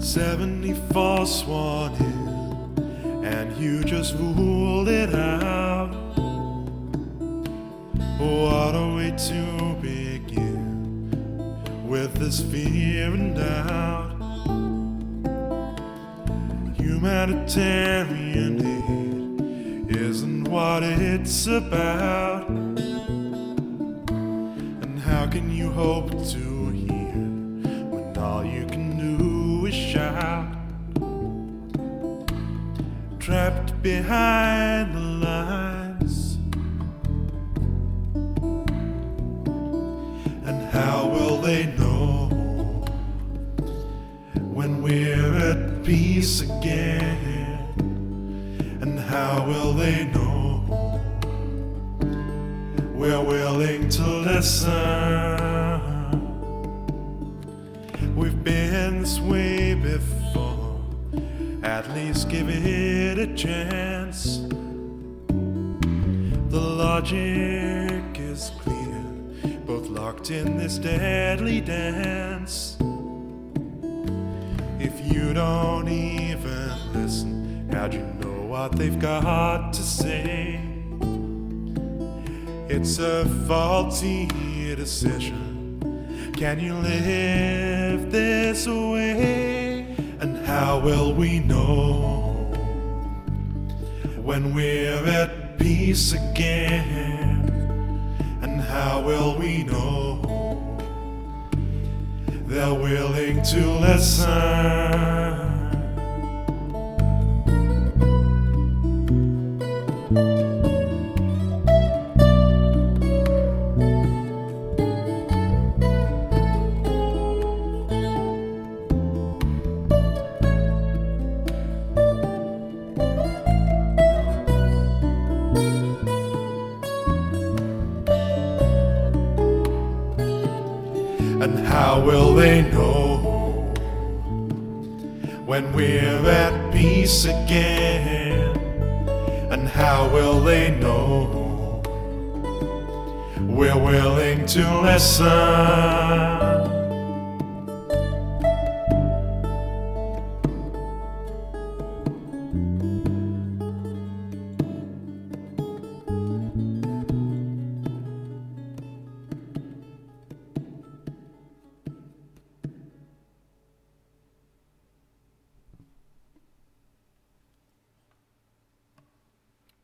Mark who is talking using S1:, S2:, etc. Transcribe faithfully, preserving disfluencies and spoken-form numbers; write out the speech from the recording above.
S1: seventy-four swan in, and you just ruled it out. What a way to begin with this fear and doubt. Humanitarian aid isn't what it's about. And how can you hope to hear when all you can do is shout? Trapped behind the lines. And how will they know when we're at peace again? And how will they know we're willing to listen? We've been this way before, at least give it a chance. The logic is clear, both locked in this deadly dance. If you don't even listen, how'd you know what they've got to say? It's a faulty decision. Can you live this way? And how will we know when we're at peace again? And how will we know they're willing to listen? And how will they know when we're at peace again? And how will they know we're willing to listen?